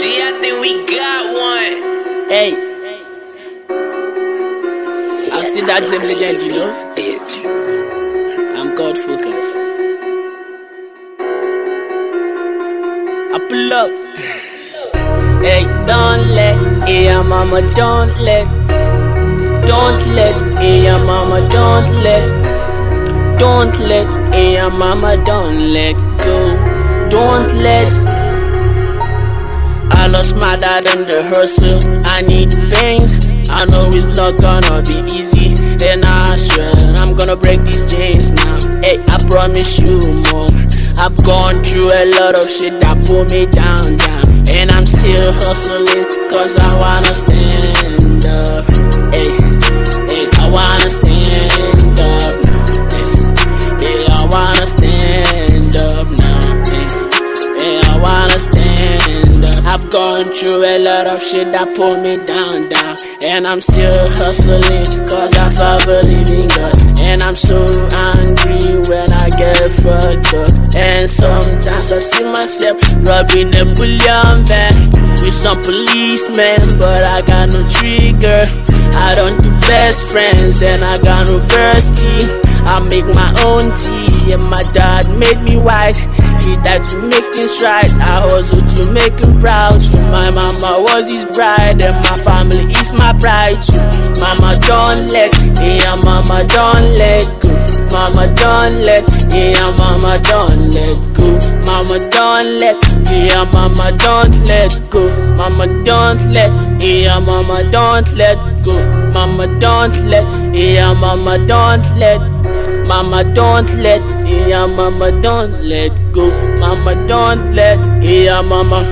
Gee, I think we got one. Hey, I'm still that same legend, you know. I'm called Focus. I pull up. Hey, don't let, yeah, mama, don't let, yeah, mama, don't let, yeah, mama, don't let go, don't let. I lost my dad in the hustle, I need pains, I know it's not gonna be easy, and I swear I'm gonna break these chains now. Hey, I promise you more. I've gone through a lot of shit that pull me down, and I'm still hustling, cause I wanna stand up. Hey, I wanna stand up now. Hey, I wanna stand up now. Hey, I wanna stand up. I've gone through a lot of shit that pull me down, and I'm still hustling, cause I serve a living God. And I'm so angry when I get fucked up, and sometimes I see myself robbing a bullion van with some policemen, but I got no trigger. I don't do best friends, and I got no bestie. I make my own tea, and my dad made me white. He died to make things right. I hustle to make him proud too. My mama was his bride, and my family is my pride too. Mama don't let, yeah, mama don't let go. Mama don't let, yeah, mama don't let go. Mama don't let, yeah, mama don't let go. Mama don't let, yeah, mama don't let go. Mama don't let, yeah, mama don't let. Mama don't let, yeah, mama don't let go. Mama don't let, yeah, mama.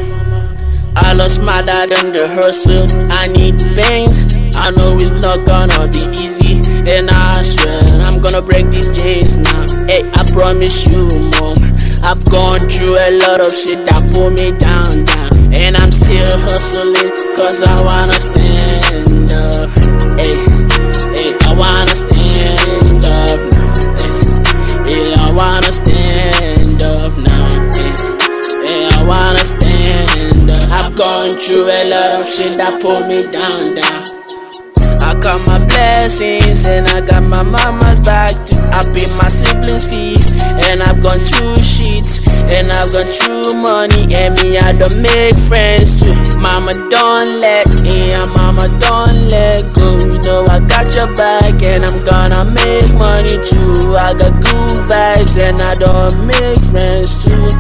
I lost my dad in the hustle, I need pains, I know it's not gonna be easy, and I swear I'm gonna break these chains now. Hey, I promise you more. I've gone through a lot of shit that pull me down, and I'm still hustling, cause I wanna stand up. Hey, I wanna stand up now. Hey, I wanna stand up now. Hey, I wanna stand up. I've gone through a lot of shit that pull me down. I got my blessings, and I got my mama's back too. I pay my siblings' fees, and I've gone through shit, and I've gone through money, and me I don't make friends too. Mama don't let, yeah, mama don't let go. You know I got your back, and I'm gonna make money too. I got good vibes, and I don't make friends too.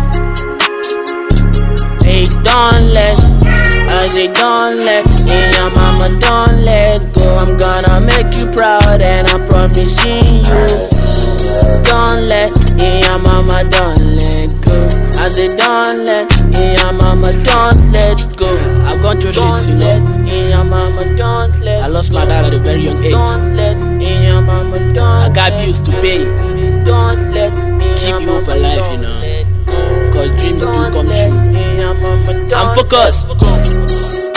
Hey, don't let, I say don't let, yeah, mama don't let go. I'm gonna make you proud, and I'm promising you. Don't let, yeah, mama don't let go. I say don't let, yeah, mama don't let go. I've gone through shit, you know. Yeah, mama don't let. I lost my dad at a very young age. Don't let, yeah, mama don't. I got bills to pay. Don't let, keep you up alive, you know. Cause dreams do come true. I'm focused.